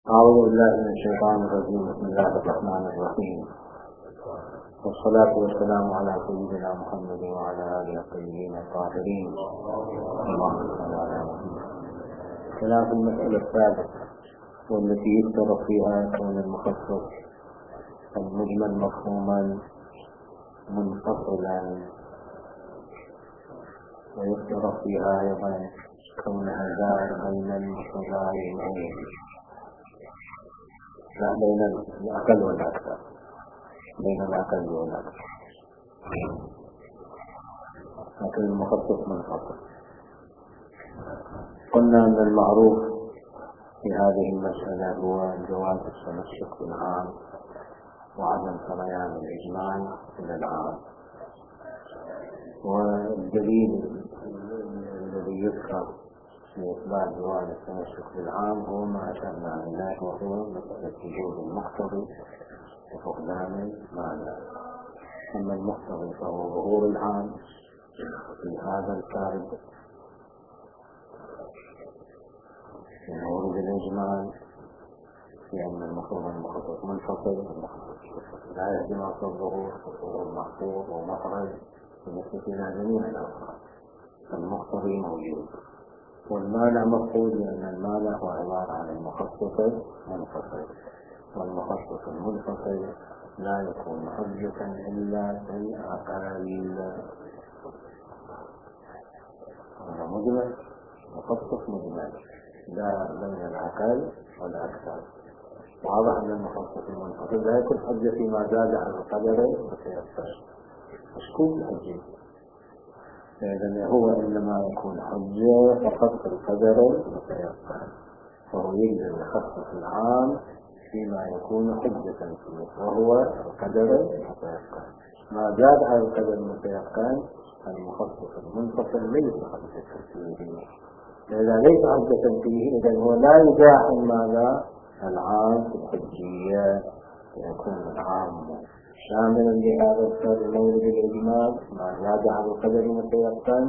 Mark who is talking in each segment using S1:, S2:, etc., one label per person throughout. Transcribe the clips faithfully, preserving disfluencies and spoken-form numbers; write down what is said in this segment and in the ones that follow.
S1: أعوذ بالله من الشيطان الرجيم. بسم الله الرحمن الرحيم، والصلاة والسلام على سيدنا محمد وعلى آله الطيبين الطاهرين. اللهم صل على محمد. كلام المسألة السابقة والتي يشترط فيها كون المخصص المجمل مفهوما منفصلا، ويشترط فيها أيضا كونها دار بين المتغايرين، لا بين الأقل والأكثر، بين الأقل والأكثر، لكن المخصص منفصل. قلنا أن المعروف في هذه المسألة هو جواز التمسك بالعام وعدم سريان الإجمال إلى العام، والدليل الذي يذكر في إثبات جواز التمسك بالعام هو ما أشرنا إليه، وهو مسألة وجود المقتضي وفقدان المانع. أما المقتضي فهو ظهور العام في هذا الكارب من ورود الإجمال، في أن المفروض المخصص منفصل، لا يهدم أصل الظهور وظهور محفوظ ومخرج بالنسبة إلى جميع الأفراد. المقتضي موجود والمانع مفقود، لأن المانع هو عبارة عن المخصص المنفصل، والمخصص المنفصل لا يكون حجة إلا في الأقل. هذا مجمل، مخصص مجمل، لا بين الأقل والأكثر. واضح أن المخصص المنفصل لا يكون حجة فيما زاد عن القدر وتيسر، مشكوك الحجة، إذن هو إنما يكون حجة فقط في القدر وتيسر، فهو يجب يخصص العام فيما يكون حجة فيه، وهو القدر المتيقن. ما زاد على القدر المتيقن المخصص المنفصل ليس حجة فيه، إذا ليس حجة فيه إذن هو لا يزاحم ماذا العام في الحجية، يكون العام شاملا لهذا القدر مورد الإجمال ما زاد على القدر المتيقن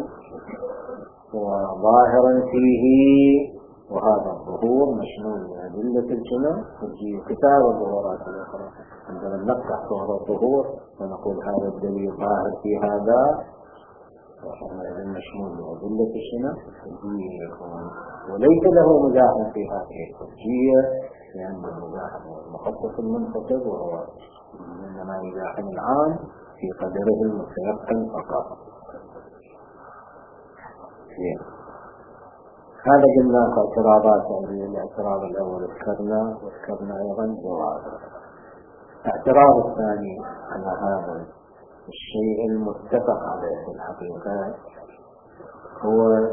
S1: وظاهرا فيه، وهذا الظهور مشمول لأدلة الجنة حجية كتاب الظهورات الأخرى. عندما نفتح ظهر الظهور ونقول هذا الدليل ظاهر في هذا، وهذا مشمول لأدلة الجنة حجية يكون، وليس له مزاحم في هذه الحجية، لأن المزاحم هو المخصص المنفصل، وهو إنما يزاحم العام في قدره المتيقن فقط. هذا قلنا اعتراضات، يعني الاعتراض الأول ذكرنا، وذكرنا أيضا جوابه. الاعتراض الثاني على هذا الشيء المتفق عليه في الحقيقة هو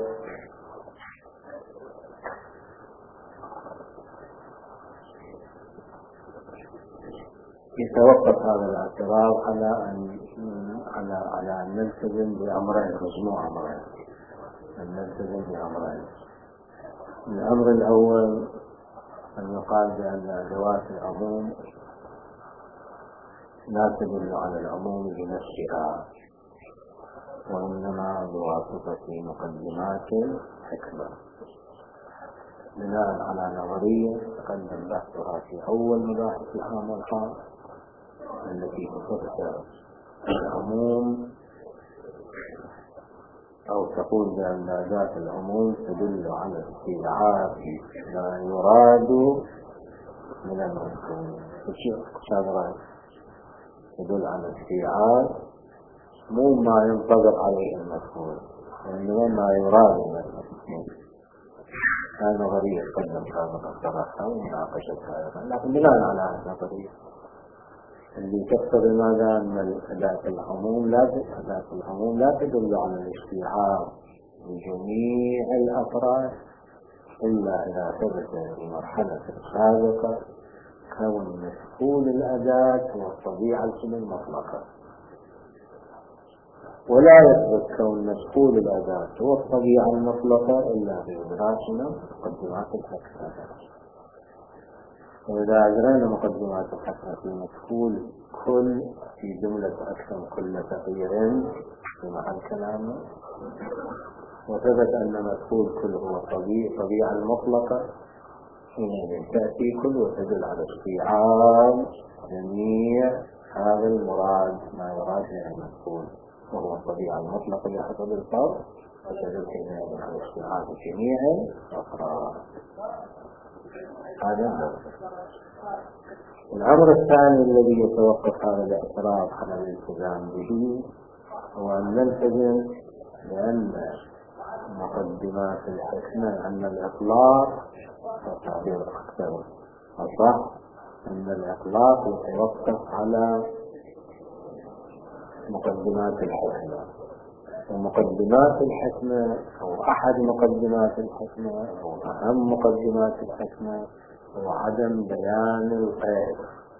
S1: يتوقف هذا الاعتراض على أن على على أن نلتزم بأمرين، مجموعة أمرين، أن نلتزم بأمرين. الأمر الأول أن يقال بأن جواز العموم لا تدل على العموم بنفسها، وإنما بواسطة مقدمات حكمة، بناء على نظرية تقدم بحثها في أول مباحث العام والخاص التي تفسر العموم، أو تقول بأن ذات العموم تدل على استيعاب ما يراد من المفهوم. شاذران تدل على استيعاب مو ما ينتظر عليه المفهوم، وإنما ما يراد من المفهوم. هذه نظرية تقدم سابقا صراحة ومناقشتها أيضا، لكن بناء على هذه النظرية اللي تقتضي ماذا أن أداة العموم لا أداة العموم لا تدل على الاستيعاب لجميع الأفراد إلا إذا ثبت في مرحلة سابقة كون مسؤول الأداة هو الطبيعة المطلقة، ولا يثبت كون مسؤول الأداة هو الطبيعة المطلقة إلا بإدراكنا مقدمات الحكمة. وإذا أجرينا مقدمات الحكمة في مفعول كل في جملة أكثر كل تغيير في محل كلامه، وثبت أن مفعول كل هو طبيعة المطلقة، حينئذ تأتي كل وتدل على استيعاب جميع هذا المراد ما يراد من المفعول وهو الطبيعة المطلقة بحسب الفرد، وتدل حينئذ على استيعاب جميع الأفراد. هذا هو الأمر الثاني الذي يتوقف هذا الاعتراض على الالتزام به، هو أن نلتزم بأن مقدمات الحكمة أن الإطلاق تعبير أكثر أصح أن الإطلاق يتوقف على مقدمات الحكمة، ومقدمات الحكمة أو أحد مقدمات الحكمة أو أهم مقدمات الحكمة هو عدم بيان القيد.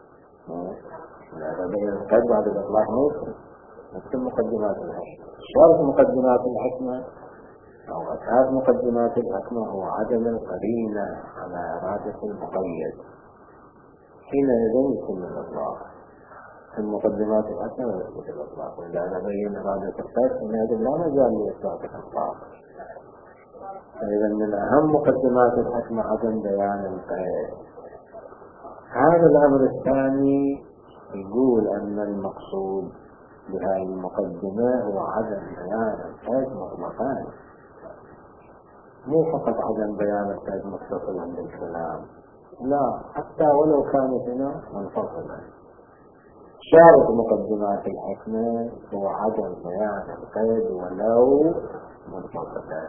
S1: لا بيان القيد بعد الإطلاق موجود مثل مقدمات الحكمة. شرط مقدمات الحكمة أو أساس مقدمات الحكمة هو عدم القرينة على إرادة المقيد، حينئذ يتم الإطلاق. المقدمات الحكمة لا يثبت الإطلاق، وإذا بين إرادة القيد حينئذ لا مجال لإثبات الإطلاق. فإذا من أهم مقدمات الحكمة عدم بيان القيد. هذا الأمر الثاني يقول أن المقصود بهذه المقدمة هو عدم بيان القيد مطلقا، مو فقط عدم بيان القيد متصلا بالكلام، لا حتى ولو كانت هنا منفصلة. شارط مقدمات الحكمة هو عدم بيان القيد ولو منفصلا.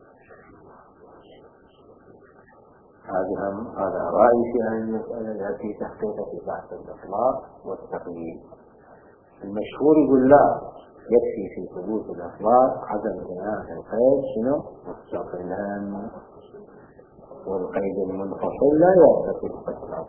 S1: هذا هذا رأي في هذه المسألة التي تحقيق في بحث الإطلاق والتقييد. المشهور يقول لا، يكفي في ثبوت الإطلاق عدم بيان القيد شنو مستقلا، والقيد المنفصل لا يعتقد الإطلاق،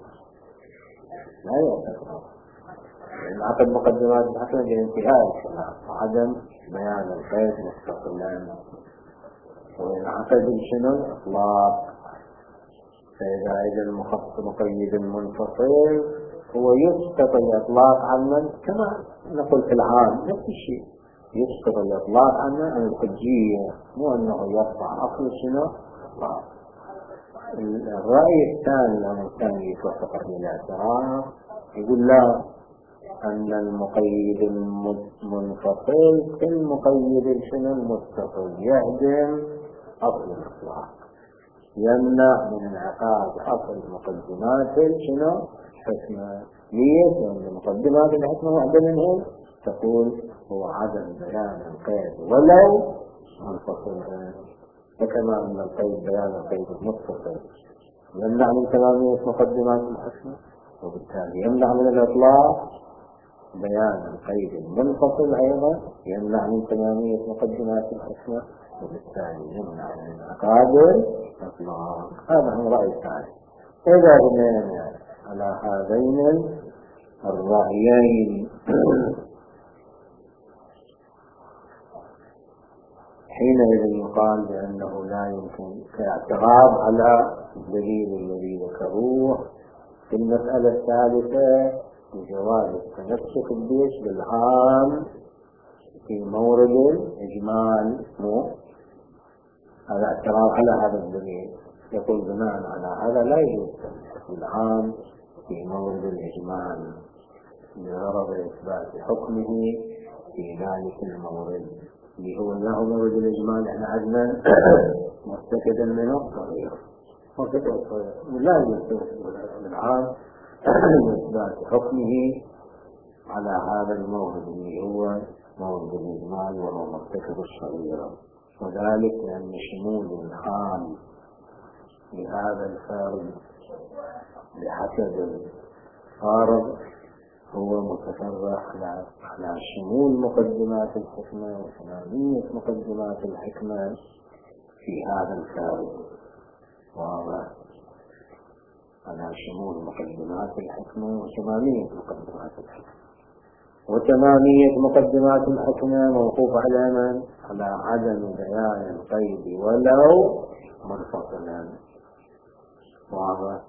S1: لا يعتقد. عقد مقدمات الحكمة بانتهاء الكلام وعدم بيان القيد مستقلا، وينعقد شنو الإطلاق. فإذا إذا المخصص مقيد منفصل هو يسقط الإطلاق عنا، كما نقول في العام نفس الشيء، يسقط الإطلاق عنا عن الحجية، مو أنه يرفع أصل شنو الإطلاق. الرأي الثاني الأمر الثاني يتوافق عليه الاعتراض يقول لا، أن المقيد المنفصل كالمقيد شنو المتصل يهدم أصل الإطلاق، يمنع من انعقاد أصل مقدمات شنو حكمة. ليش؟ لأن مقدمات الحكمة واحدة منهم تقول هو عدم بيان القيد ولو منفصلا، وكما أن القيد بيان القيد المتصل يمنع من تمامية مقدمات الحكمة، وبالتالي يمنع من الإطلاق. بيان القيد المنفصل أيضا يمنع من تمامية مقدمات الحكمة، وبالتالي يمنع من انعقاد الإطلاق. هذا هو رأي ثاني. إذا بنينا على هذين الرأيين حينئذ يقال بأنه لا يمكن كاعتراض على الدليل الذي ذكروه في المسألة الثالثة بجواز التمسك الجيش بالعام في مورد الإجمال. مو هذا اعتراض على هذا الدليل، يقول بناء على هذا لا يجوز التمسك بالعام في مورد الإجمال لغرض إثبات حكمه في ذلك المورد اللي هو له مورد الإجمال. احنا عندنا مستفيدا منه صغير مستفيد صغير، لا يجوز بالعام لإثبات حكمه على هذا المورد اللي هو مورد الإجمال وهو مرتكب الصغيرة، وذلك لأن شمول العام لهذا الفرد بحسب الفارض هو متفرع على شمول مقدمات الحكمة وثمانية مقدمات الحكمة في هذا الفرد، واضح على شمول مقدمات الحكمة وثمانية مقدمات الحكمة. وثمانية مقدمات الحكمة موقوف على من؟ على عدم بيان القيد ولو منفصلا، واضح.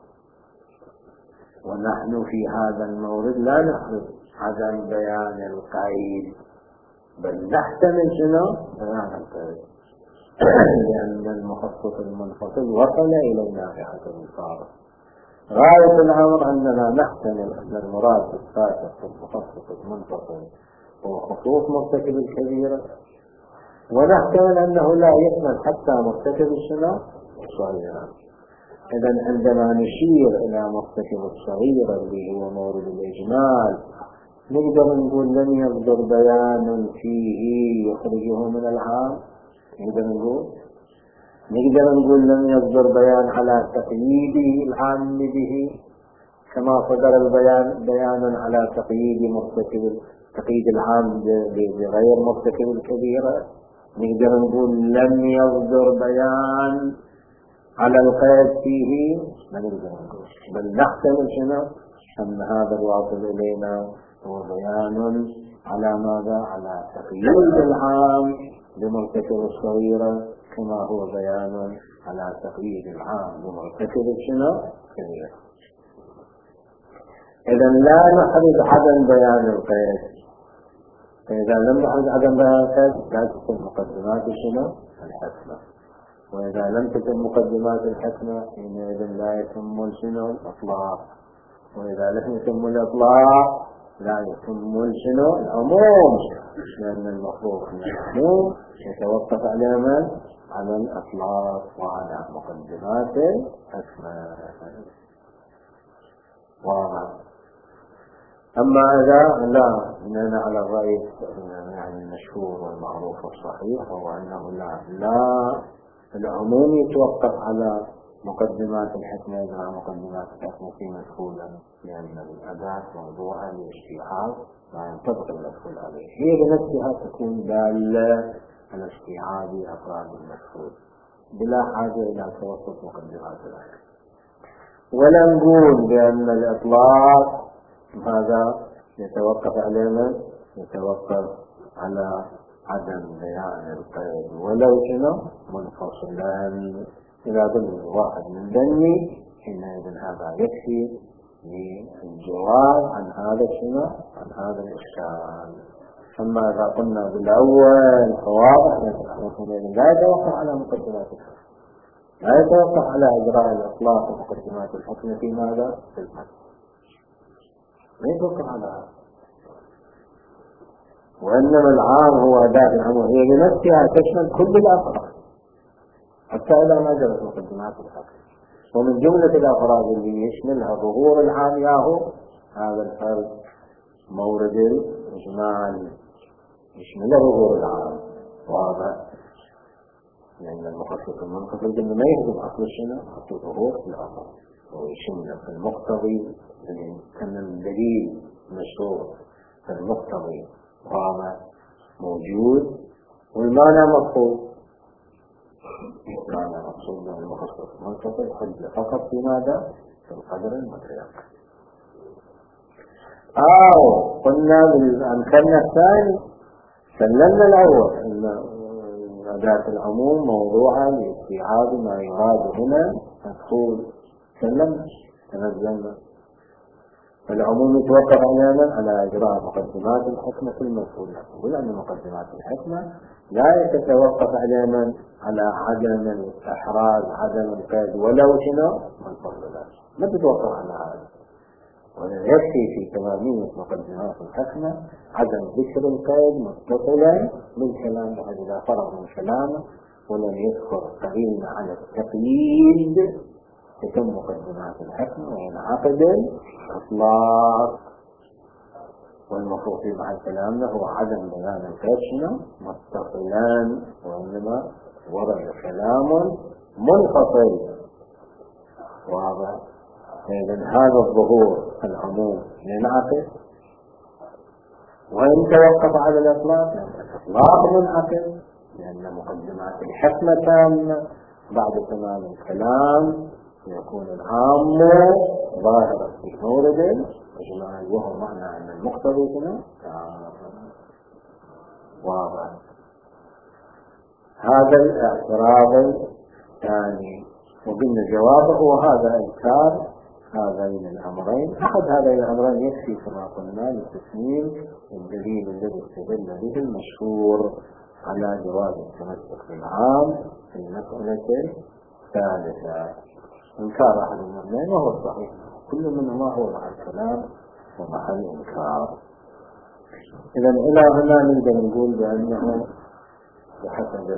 S1: ونحن في هذا المورد لا نحمل عدم بيان القيد، بل نحتمل شنو؟ بيان القيد. لأن المخصص المنفصل وصل إلينا في حسب الفارق. غاية الأمر أننا نحتمل أن المراد الفاسق في المخصص المنفصل هو خصوص مرتكب الكبيرة، ونحتمل أنه لا يشمل حتى مرتكب الشنو الصغيرة. إذن عندما نشير إلى مرتكب الصغيرة اللي هو مورد الإجمال، نقدر نقول لم يصدر بيان فيه يخرجه من العام. نقدر نقول نقدر نقول لم يصدر بيان على تقييده العام به كما صدر البيان بيانا على تقييد مرتكب تقييد العام بغير مرتكب الكبيرة. نقدر نقول لم يصدر بيان على القيد فيه، ما نقدر نقول، بل نحتمل شنو أن هذا الواصل إلينا هو بيان على ماذا؟ على تقييد العام بمرتكب الصغيرة كما هو بيان على تقييد العام بمرتكب شنو كبيرة. إذا لا نحرز عدم بيان القيد، فإذا لم نحرز عدم بيان القيد لا تكون مقدمات شنو الحكمة، وإذا لم تكن مقدمات الحكمة حينئذ لا يتم شنو الإطلاق، وإذا لم يتم الإطلاق لا يتم شنو العموم، لأن المفروض أن العموم يتوقف على من؟ على الإطلاق وعلى مقدمات الحكمة. أما إذا لا إننا على الرأي يعني المشهور والمعروف والصحيح هو أنه لا لا العموم يتوقف على مقدمات الحكمة، إذا مقدمات الحكمة في مدخولا، لأن الأداة موضوعة للاستيعاب لا ينطبق المدخول عليه، هي بنفسها تكون دالة على استيعاب أفراد المدخول بلا حاجة إلى توسط مقدمات الحكمة. ولا نقول بأن الإطلاق هذا يتوقف علينا يتوقف على عدم بيان القيد ولو كان منفصلا. إذا ظل واحد من ذني حينئذ هذا يكفي للجواب عن هذا الشنو عن هذا الإشكال. أما إذا قلنا بالأول فواضح لا يتوقف على مقدمات الحكم، لا يتوقف على إجراء الإطلاق ومقدمات الحكم في ماذا؟ في الحكم لا يتوقف على هذا، وإنما العام هو أداة العموم، هي بنفسها تشمل كل الأفراد حتى إذا ما جرت مقدمات الحكم. ومن جملة الأفراد اللي يشملها ظهور العام ياهو هذا الفرد مورد الإجمال يشمل ظهور العام، واضح؟ لأن المخصص المنفصل قلنا ما يهدم أصل الشنو أصل ظهور الأفراد، ويشمل في المقتضي اللي كان الدليل مشروع في المقتضي واضح موجود، والمعنى مطلوب. المعنى مقصود من المخصص المنفصل حجة فقط في ماذا؟ في القدر المتيقن. أو قلنا بالأمكان الثاني سلمنا الأول أن أداة العموم موضوعة لاستيعاب ما يراد هنا مدخول، سلمنا تنزلنا. العموم يتوقف علينا على إجراء مقدمات الحكمة في المدخول، نقول أن مقدمات الحكمة لا يتوقف علينا على عدم الإحراز عدم القيد ولو شنو منفصلات، ما تتوقف على هذا. ويكفي في تمامية مقدمات الحكمة عدم ذكر القيد متصلا بالكلام، وهذا إذا فرغ من كلامه ولم يذكر قليل على التقييد تتم مقدمات الحكمة وينعقد الإطلاق. والمفروض في مع كلامنا هو عدم بيان القيد متصلان، وإنما ورد كلام منفصل، واضح؟ إذن هذا الظهور العموم ينعقد، وإن توقف على الإطلاق الإطلاق منعقد، لأن مقدمات الحكمة تامة بعد تمام الكلام يكون العام ظاهرا في مورد الإجمال، وهو معنى أن المقتضي هنا واضح. هذا الاعتراض الثاني، وقلنا جوابه وهذا إنكار هذين الأمرين. أحد هذين الأمرين يكفي كما قلنا لتسليم الدليل الذي استدل به المشهور، على جواز التمسك بالعام في المسألة الثالثة. إنكار أحد المبنين وهو الصحيح، كل منهما هو محل كلام ومحل إنكار. إذا إلى هنا نقدر نقول بأنه بحسب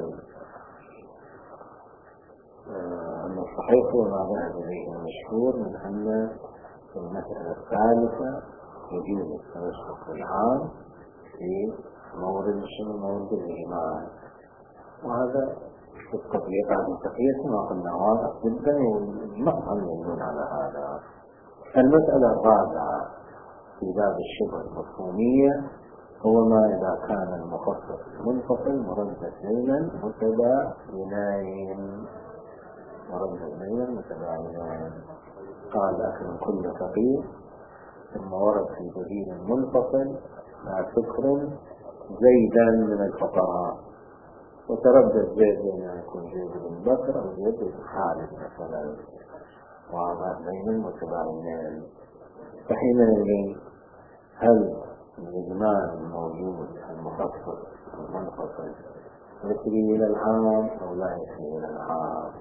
S1: أن الصحيح هو ما ذهب إليه المشهور من أن في المسألة الثالثة يجوز التمسك بالعام في مورد شنو مورد الإيمان، وهذا في التطبيقات الفقهية كما قلنا واضح جدا والنص يدل على هذا. المسألة الرابعة في باب الشبهة المفهومية هو ما إذا كان المخصص منفصل مرتبين متباينين مرتبين متباينين. قال لكن كل فقيه ثم ورد في دليل منفصل لا تكرم زيدا من الفقراء، وتردد زيد بين أن يكون زيد بن بكر أو زيد بن خالد مثلا، وهذا بين المتباينين. فحينئذ هل الإجمال الموجود المخصص المنفصل يسري إلى العام أو لا يسري إلى العام؟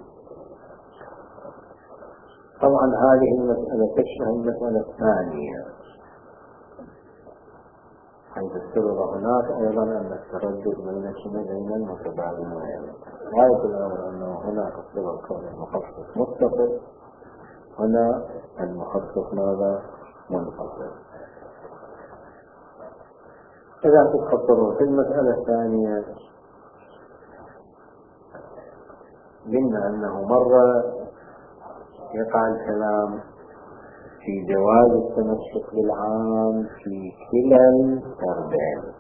S1: طبعا هذه المسألة تشبه المسألة الثانية، حيث استرد هناك أيضا أن التردد بين بين المتباينين. غاية الأمر أنه هناك استرد كون المخصص متصل، هنا المخصص ماذا؟ منفصل. إذا تتخطروا في المسألة الثانية قلنا أنه مرة يقع الكلام في جواز التمسك بالعام في كلا الفردين،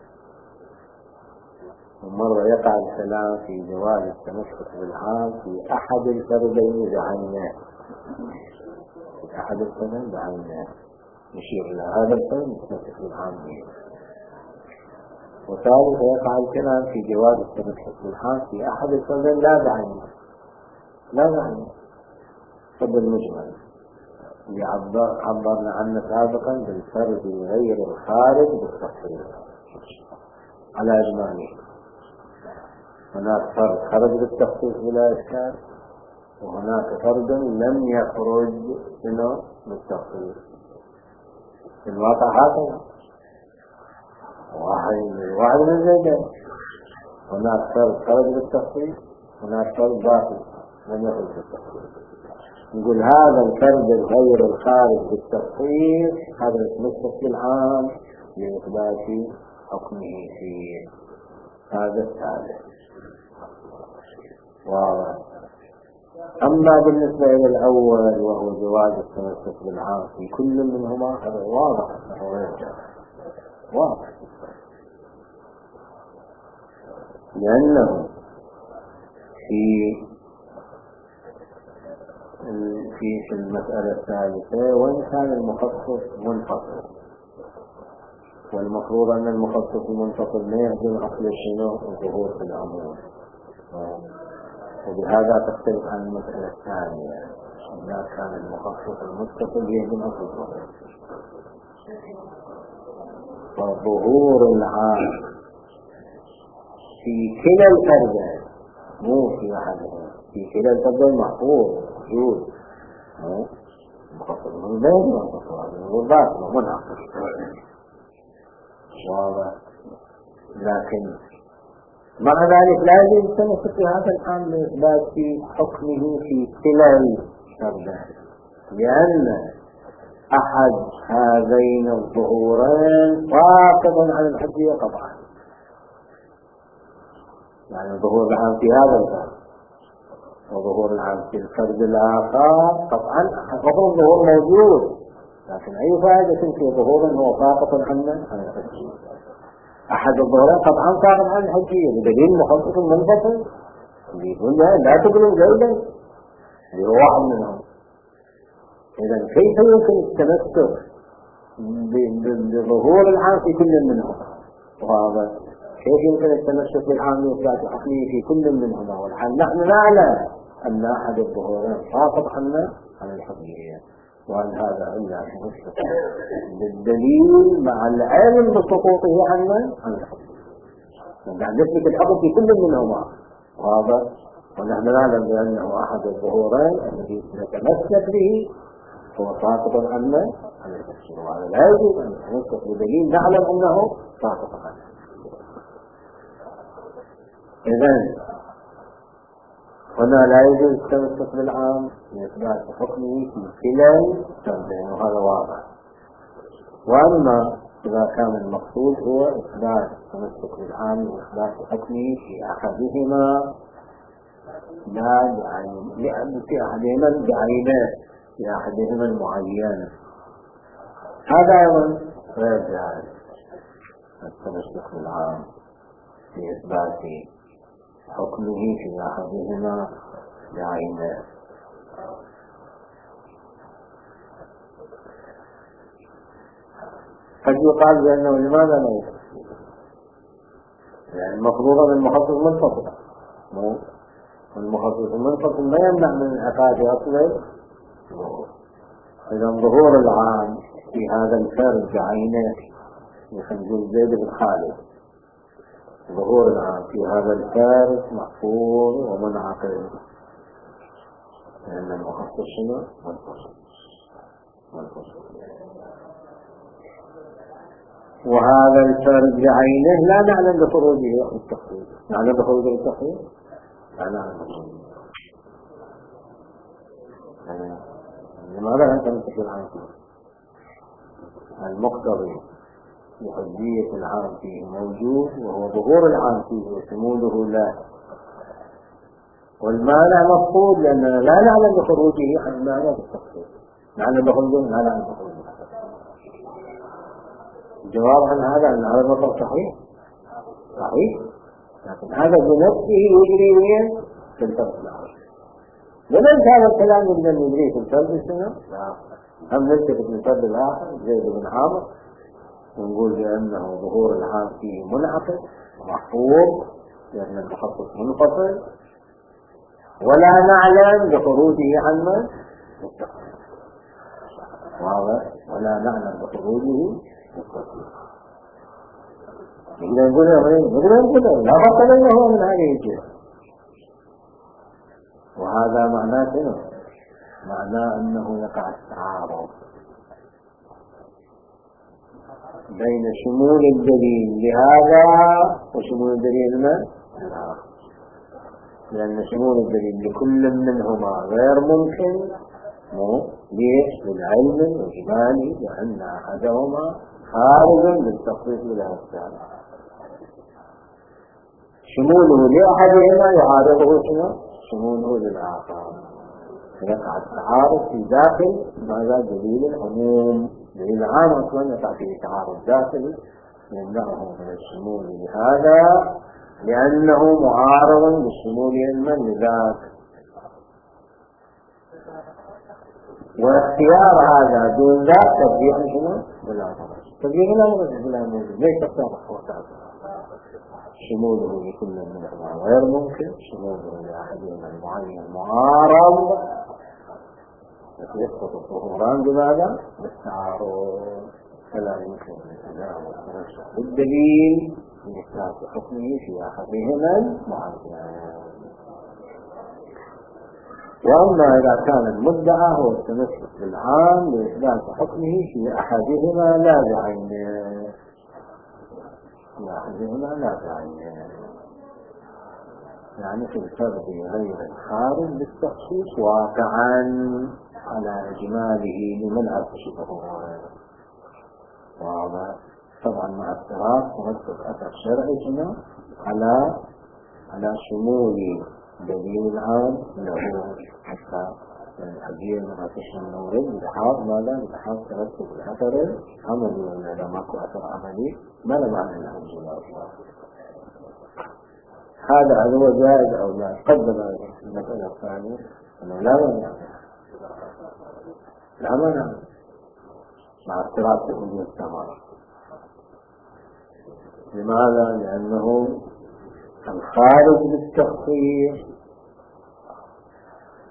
S1: ومرة يقع الكلام في جواز التمسك بالعام في أحد الفردين بعينه، في أحد الفردين بعينه نشير إلى هذا الفرد التمسك بالعام به. وثالث يقع الكلام في جواز التمسك بالعام في أحد الفردين لا بعينه لا بعينه فبالمجمل اللي عبرنا عنه سابقا بالفرد غير الخارج بالتفصيل على إجماله. هناك فرد خرج بالتخصيص بلا إشكال، وهناك فرد لم يخرج منه بالتخصيص. في الواقع هذا واحد واحد من زيدين، هناك فرد خرج بالتخصيص، هناك فرد باقي لم يخرج بالتخصيص. نقول هذا الفرد الغير الخارج بالتخصيص هذا يتمسك بالعام لإثبات حكمه فيه. هذا الثالث واضح. أما بالنسبة إلى الأول وهو جواز التمسك بالعام في كل منهما هذا واضح واضح، لأنه في في المسألة الثالثة وإن كان المخصص منفصل، والمفروض أن المخصص المنفصل ما يهدم أصل شنو الظهور في الأمور، وبهذا تختلف عن المسألة الثانية إذا كان المخصص المتصل يهدم أصل الظهور. فظهور العام في كلا الفردين مو في أحدهم، في كلا الفردين محفوظ موجود مخصص من بين والباطل ومنعقد واضح. لكن مع ذلك لا يتمسك في هذا الحال لإثبات حكمه في كلا الفردين، لأن أحد هذين الظهورين ساقط عن الحجية قطعا. يعني ظهور العام في هذا الفرد وظهور العام في الفرد الآخر قطعا مفروض ظهور موجود، لكن أي فائدة في ظهور هو ساقط عنه عن الحجية. أحد الظهورين قطعا ساقط عن الحجية بدليل مخصص منفصل يقول لا تقلوا زيدا اللي هو واحد منهم. إذا كيف يمكن التمسك بظهور العام في كل منهم؟ وهذا كيف يمكن التمسك بالعام لإثبات حكمه في كل منهما؟ والحال نحن نعلم أن أحد الظهورين ساقط عنا عن الحجية، وأن هذا إلا بالدليل مع العلم بسقوطه عنا عن الحجية. يعني نثبت الحكم في كل منهما. واضح؟ ونحن نعلم بأنه أحد الظهورين الذي نتمسك به هو ساقط عنا عن التفسير، وهذا لا يجوز أن نتمسك بدليل نعلم أنه ساقط عنه. إذن هنا لا يجوز التمسك بالعام لإثبات حكمه في كلا التنظيم، وهذا واضح. وأما إذا كان المقصود هو إثبات التمسك بالعام لإثبات حكمه في أحدهما لا بعين، لأن في أحدهما بعينه، في أحدهما المعين، هذا أيضا غير جائز التمسك بالعام في إثبات حكمه في أحدهما بعينه. قد يقال بأنه لماذا لا يكفي؟ يعني المفروض أن المخصص منفصل، المخصص المنفصل ما يمنع من انعقاد أصله. إذا ظهور العام في هذا الفرد بعينه، مثل نقول زيد بن خالد، ظهور العام في هذا الفرد محفوظ ومنعقد، لأن المخصص شنو؟ منفصل منفصل. وهذا الفرد بعينه لا نعلم بخروجه عن التخريج، نعلم بخروجه عن التخريج؟ لا نعلم بخروجه. لماذا أنت منتقل عنه؟ المقتضي بحجية العام فيه موجود، وهو ظهور العام فيه وشموله لا، والمانع مفقود لأننا لا نعلم بخروجه عن المانع بالتخريج. نعلم بخروجه؟ لا نعلم بخروجه. الجواب عن هذا أن هذا المطلب صحيح صحيح، لكن هذا بنفسه يجري وين؟ في الفرد الآخر. وليس هذا الكلام من يجري في الفرد السنة، لا، هم نلتفت من الفرد الآخر زيد بن عامر ونقول بأنه ظهور العام فيه منعقد محفوظ لأن المخصص منفصل، ولا نعلم بخروجه عن من؟ واضح؟ ولا نعلم بخروجه. إذا نقول نقول لا فرق بينه من هذه الجهة، وهذا معناه شنو؟ معناه أنه يقع التعارض بين شمول الدليل لهذا وشمول الدليل لمن؟ لأن شمول الدليل لكل منهما غير ممكن. مو ليش؟ للعلم الإجمالي، لأن أحدهما خارج للتخصيص بالأحكام. شموله لأحدهما يعارضه شنو؟ شموله للآخر. يقع التعارض في داخل ماذا؟ دليل العموم. دليل العام أصلا يقع فيه تعارض داخلي يمنعه من الشمول لهذا لأنه معارض بالشمول علما لذاك. واختيار هذا دون ذاك تبديع شنو؟ بالآخر. تبديع لا يرجع بلا موجود. ليس اختيار الخواتات. شموله لكل منهما غير ممكن، شموله لأحدهما المعين معارض، يسقط الظهوران بماذا؟ بالتعارض، فلا يمكن التداول والتنسق بالدليل لإثبات حكمه في أحدهما المعين. وأما إذا كان المدعى هو التمسك بالعام لإثبات حكمه في أحدهما لا بعينه، في أحدهما لا بعينه، يعني في الفرد غير الخارج بالتخصيص واقعا على إجماله لمن أكشفه. وهذا طبعا مع اضطراب ترتب أثر شرعي هنا على على شمول دليل العام له، حتى الحجية ما تشمل نورين بحاض ماذا؟ بحاض ترتب الأثر عملي، ولا لا ماكو أثر عملي ما لا معنى له الجلال. هذا هل هو جائز أو لا؟ قدم المسألة الثانية أنه لا مانع، لا مانع مع اضطراب تكون الثمرة. لماذا؟ لأنه الخارج بالتخصيص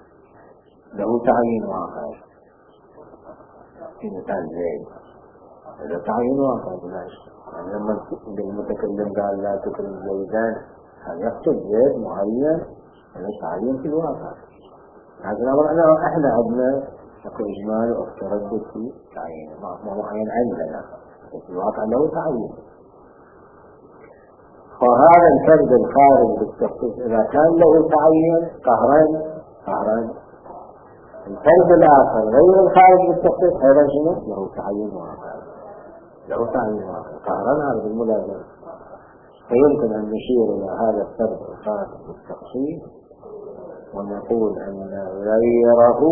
S1: له تعيين واقع في مثال زيد، هذا تعيين واقع بلاش. يعني لما المتكلم قال لا تكرم زيدان هذا يقصد زيد معين، هذا تعيين في الواقع. هذا الأمر أنا إحنا عندنا أكو إجمال وتردد في تعيين ما معين عندنا، في الواقع له تعيين. فهذا الفرد الخارج بالتخصيص إذا كان له تعيين قهرا قهرا، الفرد الآخر غير الخارج بالتخصيص هذا شنو؟ له تعيين واقع، له تعيين واقع قهرا. هذا بالملازمة. فيمكن أن نشير إلى هذا الفرد الخارج بالتخصيص ونقول أن غيره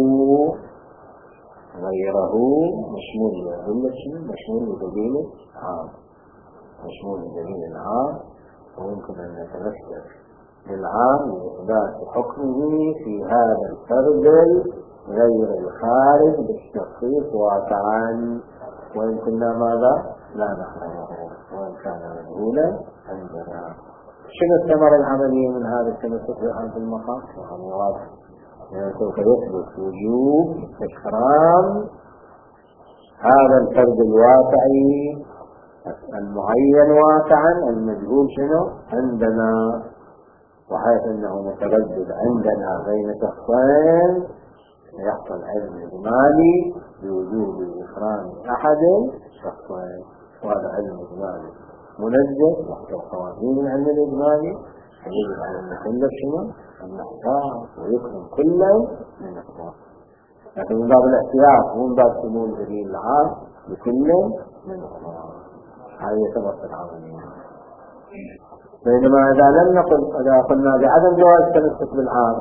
S1: غيره مشمول لدليل شنو؟ مشمول لدليل عام، مشمول لدليل عام. ويمكن أن نتمثل بالعام لإثبات حكمه في هذا الفرد غير الخارج بالتخصيص واقعا، وإن كنا ماذا لا نعلمه وإن كان مجهولا عندنا. شنو الثمرة العملية من هذا التمسك بالعام في المقام؟ وهذا واضح، يعني سوف يثبت وجوب إكرام هذا الفرد الواقعي المعين واقعا المجهول شنو عندنا، وحيث أنه متردد عندنا بين شخصين يحصل علم إجمالي بوجوب إكرام أحد الشخصين، وهذا علم إجمالي منزل وحتى القوانين العلم الإجمالي يجب على المكلف شنو أن نحتاط ويكرم كلا من الأخوان، لكن من باب الاحتياط ومن باب شمول دليل العام لكل من الأخوان. هذه سبب العملية. بينما إذا لم نقل إذا قلنا بعدم جواز التمسك بالعام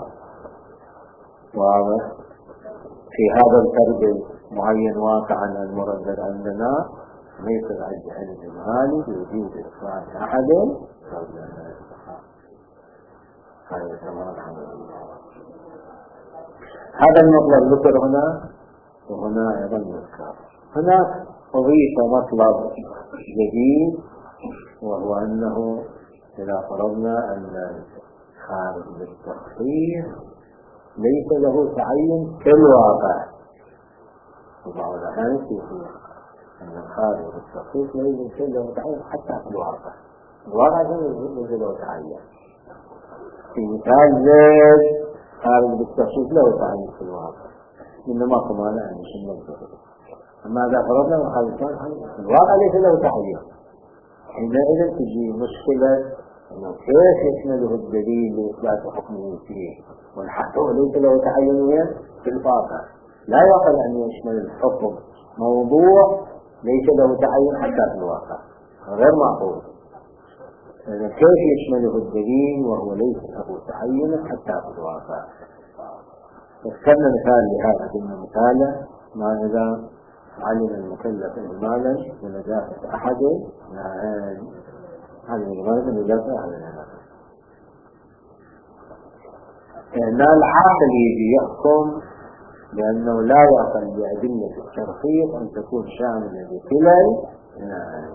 S1: واضح في هذا الفرد المعين واقعا المردد عندنا ليس العجل الإجمالي بوجود إخراج أحد هذا ثمرة العملية. هذا المطلب ذكر هنا وهنا أيضا يذكر. هناك أضيف مطلب جديد وهو أنه إذا فرضنا أن الخارج بالتخصيص ليس له تعين في الواقع، وبعض الأحيان يقول أن الخارج بالتخصيص ليس له تعين حتى في الواقع، الواقع ليس له تعين. في مثال زيد خارج بالتخصيص له تعين في الواقع، إنما كمان أن يشمل ذلك. أما إذا فرضنا أن الواقع ليس له تعين، حينئذ تجي مشكلة أنه كيف يشمله الدليل لإثبات حكمه فيه، والحق ليس له تعين في الواقع. لا يعقل أن يشمل الحكم موضوع ليس له تعين حتى في الواقع، غير معقول. إذا كيف يشمله الدليل وهو ليس له تعين حتى في الواقع؟ ذكرنا مثال لهذا، قلنا مثالا ما إذا علم المكلف إجمالا بنجاسة أحد نعم علم إجمالا بنجاسة أحد نعم، لأن العقل يجي يحكم لأنه لا يعقل بأدلة الترخيص أن تكون شاملة لكلا نعم.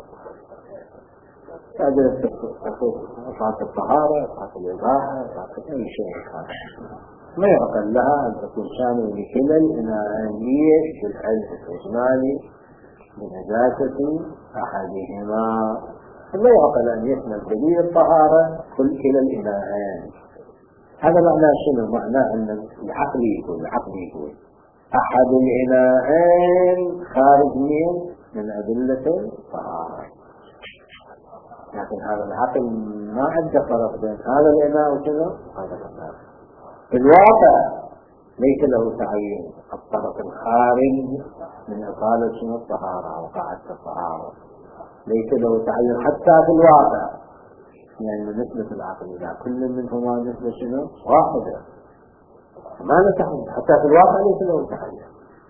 S1: أدلة الترخيص أصعد الطهارة أصعد الإباحة أصعد أي شيء كان ما يعقل لها أن تكون شاملة لكلا الإنانية في الحلف الإجمالي بنجاسة أحدهما. لا يعقل أن يشمل دليل الطهارة كل كلا الإناءين. هذا معناه شنو؟ معناه أن العقل يقول العقل يقول أحد الإناءين خارج من من أدلة الطهارة، لكن هذا العقل ما عنده فرق بين هذا الإناء وشنو هذا الإناء. في الواقع ليس له تعيين الطرف الخارج من إقالة شنو الطهارة أو قاعدة الطهارة، ليس له تعيين حتى في الواقع، لأن يعني نسبة العقل إلى كل منهما نسبة شنو واحدة ما نتحدث حتى في الواقع ليس له تعيين.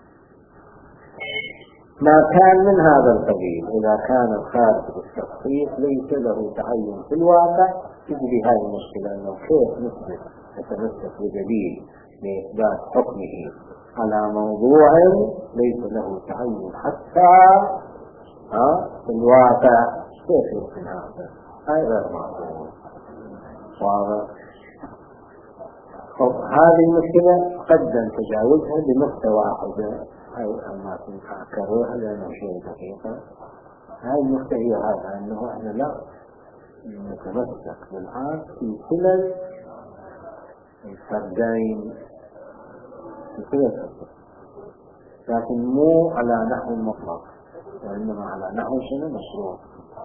S1: ما كان من هذا القبيل إذا كان الخارج بالتخصيص ليس له تعين في الواقع تجري هذه المشكلة أنه كيف نثبت نتمسك بدليل لإثبات حكمه على موضوع ليس له تعين حتى ها في الواقع، كيف يمكن هذا؟ هذا غير معقول. واضح؟ هذه المشكلة قد نتجاوزها بنقطة واحدة هاي أما أكررها لأنه شيء دقيقة. هاي النقطة هي هذا، أنه إحنا لا نتمسك بالعام في كل الفردين في كل الفردين، لكن مو على نحو مطلق، وإنما على نحو شنو مشروع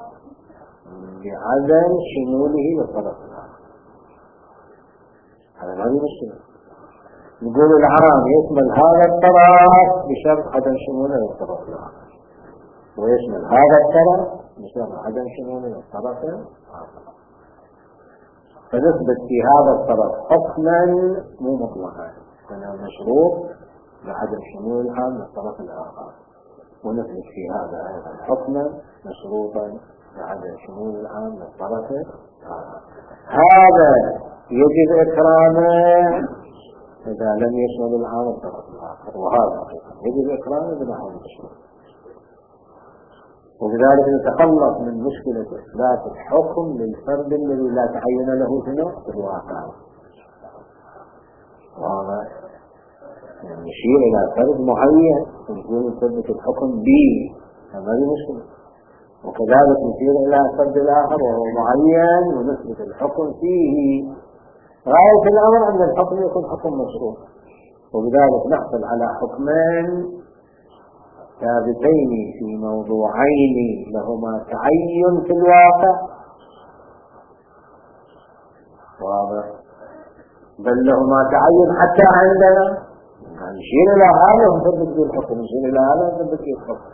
S1: بعدم شموله للطرف الآخر. هذا ما في مشكلة. نقول الحرام يشمل هذا الطرف بشرط عدم شموله للطرف الآخر، ويشمل هذا الطرف بشرط عدم شموله للطرف الآخر. فنثبت في هذا الطرف حكما مو مطلقا، لأنه مشروط بعدم شمول العام للطرف الآخر، ونثبت في هذا أيضا حكما مشروطا بعدم شمول العام للطرف الآخر. هذا يجب إكرامه إذا لم يشمل العام الطرف الآخر، وهذا يجب إكرامه بنحو المشروط. وبذلك نتخلص من مشكلة إثبات الحكم للفرد الذي لا تعين له شنو في الواقع. وهذا يعني نشير إلى فرد معين ونقول نثبت الحكم به، هذا هي مشكلة. وكذلك نشير إلى فرد الآخر وهو معين ونثبت الحكم فيه. غاية الأمر أن الحكم يكون حكم مشروط، وبذلك نحصل على حكمين ثابتين في موضوعين لهما تعين في الواقع، واضح، بل لهما تعين حتى عندنا، يعني نشير إلى هذا ونثبت به الحكم، نشير إلى هذا ونثبت به الحكم،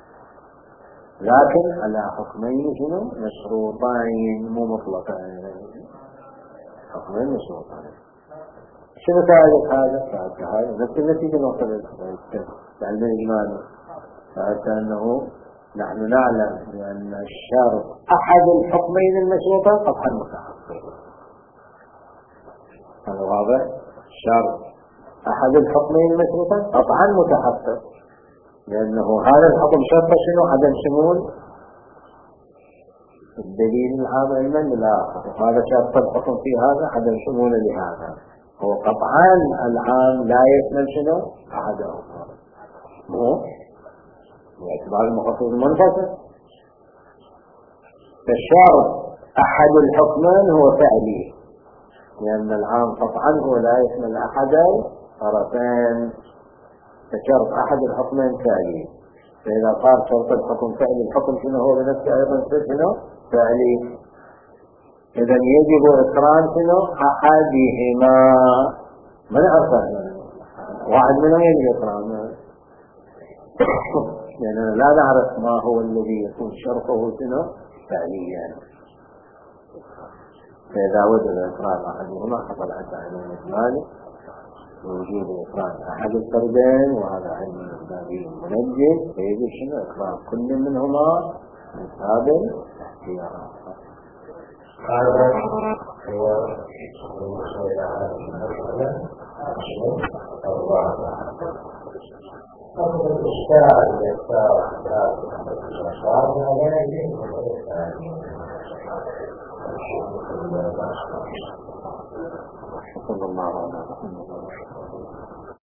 S1: لكن على حكمين شنو مشروطين مو مطلقين، حكمين مشروطين. شنو فائدة هذا؟ فائدة هذا نفس النتيجة نوصل لعلم الإجمالي، فائدة أنه نحن نعلم بأن الشرط أحد الحكمين المشروطين قطعا متحقق. هذا واضح؟ شرط أحد الحكمين المشروطين قطعا متحقق، لأنه هذا الحكم شرط شنو؟ عدم شمول الدليل العام علما للآخر، وهذا شرط الحكم في هذا عدم شمول لهذا. هو قطعا العام لا يشمل شنو؟ أحدهم، مو باعتبار المخصص المنفصل. فالشرط أحد الحكمين هو فعلي، لأن العام قطعا هو لا يشمل أحد طرفين، فشرط أحد الحكمين فعلي. فإذا صار شرط الحكم فعلي، الحكم شنو هو بنفسه أيضا شنو؟ فعلي. إذا يجب إكرام شنو؟ أحدهما. من أرسل واحد منهم يجب إكرامه، لأننا لا نعرف ما هو الذي يكون شرطه شنو فعليا. فإذا وجد إكرام أحدهما حصل حتى علم الإجمالي ووجود إكرام أحد الفردين، وهذا علم الإجمالي المنجم، فيجب شنو إكرام كل منهما من قابل اختياره.
S2: هذا هو المشروع إلى هذا المسألة الله. أصل الإشكال يختار أحداث الأشخاص هذا يجب
S1: صلى الله عليه وسلم.